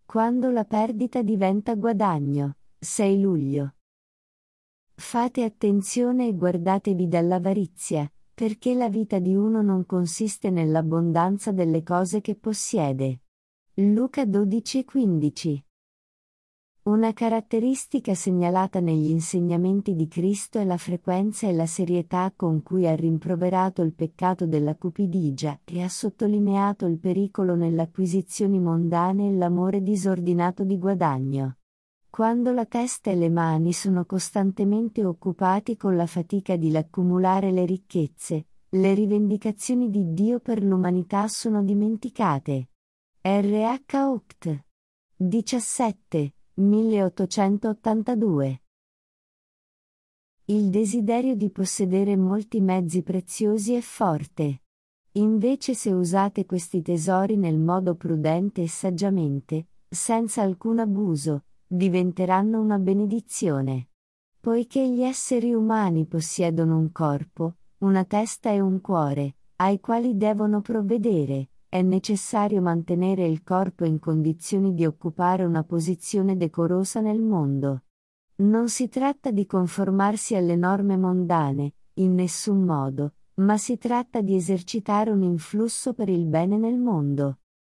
Quando la perdita diventa guadagno. 6 luglio. Fate attenzione e guardatevi dall'avarizia, perché la vita di uno non consiste nell'abbondanza delle cose che possiede. Luca 12:15. Una caratteristica segnalata negli insegnamenti di Cristo è la frequenza e la serietà con cui ha rimproverato il peccato della cupidigia e ha sottolineato il pericolo nelle acquisizioni mondane e l'amore disordinato di guadagno. Quando la testa e le mani sono costantemente occupati con la fatica di accumulare le ricchezze, le rivendicazioni di Dio per l'umanità sono dimenticate. R. H. Opt. 17. 1882. Il desiderio di possedere molti mezzi preziosi è forte. Invece, se usate questi tesori nel modo prudente e saggiamente, senza alcun abuso, diventeranno una benedizione. Poiché gli esseri umani possiedono un corpo, una testa e un cuore, ai quali devono provvedere, è necessario mantenere il corpo in condizioni di occupare una posizione decorosa nel mondo. Non si tratta di conformarsi alle norme mondane, in nessun modo, ma si tratta di esercitare un influsso per il bene nel mondo.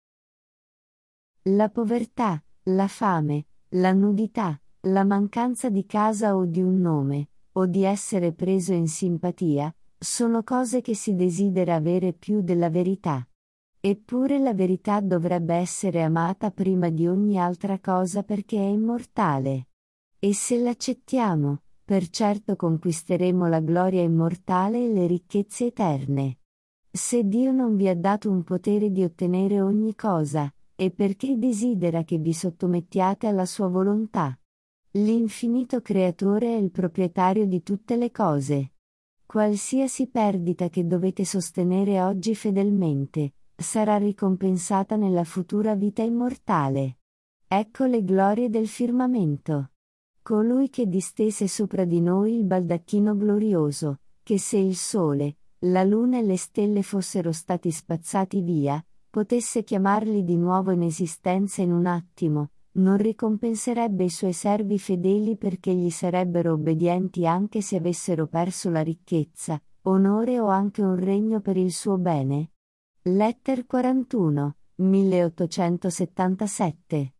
La povertà, la fame, la nudità, la mancanza di casa o di un nome, o di essere preso in simpatia, sono cose che si desidera avere più della verità. Eppure la verità dovrebbe essere amata prima di ogni altra cosa perché è immortale. E se l'accettiamo, per certo conquisteremo la gloria immortale e le ricchezze eterne. Se Dio non vi ha dato un potere di ottenere ogni cosa, è perché desidera che vi sottomettiate alla sua volontà. L'infinito creatore è il proprietario di tutte le cose. Qualsiasi perdita che dovete sostenere oggi fedelmente, sarà ricompensata nella futura vita immortale. Ecco le glorie del firmamento. Colui che distese sopra di noi il baldacchino glorioso, che se il sole, la luna e le stelle fossero stati spazzati via, potesse chiamarli di nuovo in esistenza in un attimo, non ricompenserebbe i suoi servi fedeli perché gli sarebbero obbedienti anche se avessero perso la ricchezza, onore o anche un regno per il suo bene? Letter 41, 1877